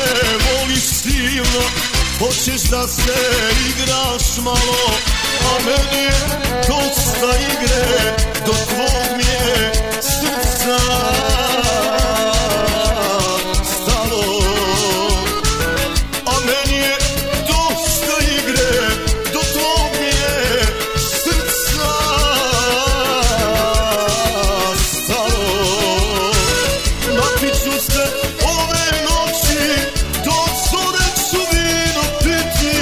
voliš silno, hoćeš da se igraš malo, a meni je dosta igre, do tvog mi je srca stalo. A meni je dosta igre, do tvog mi je srca stalo. Napit ću se ove noći, do zore ću vino piti,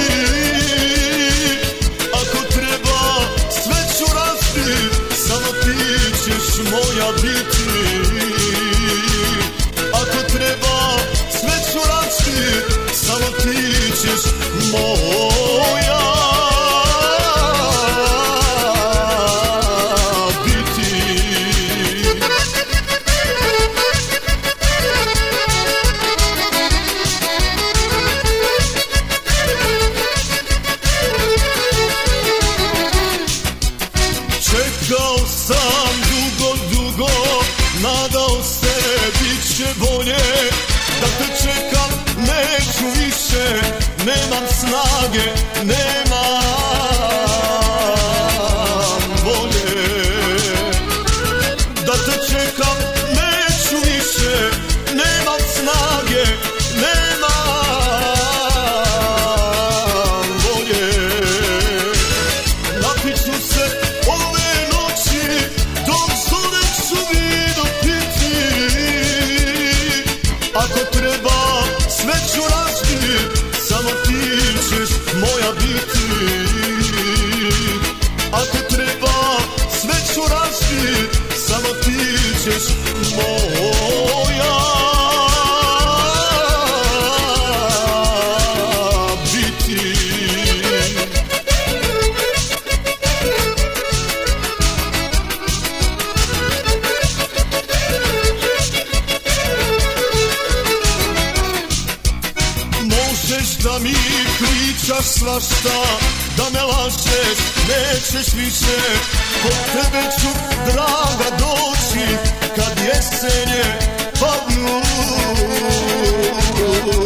ako treba sve ću razbit, samo ti ćeš moja biti. Ako treba sve ću razbit, samo ti ćeš moja biti. Čekao sam dugo, dugo, nadao se bit će bolje. Da te čekam neću više, nemam snage, nemam volje. Da te čekam neću više, nemam snage, nemam volje. Napit ću se ove noći, dok zore ću vino piti, ako treba sve ću razbit, samo ti ćeš moja biti. Ako treba sve ću razbit, samo ti ćeš moja biti. Možeš da mi pričaš svašta, da me lažeš, nećeš više. Kod tebe ću, draga, doći kad jesenje padnu.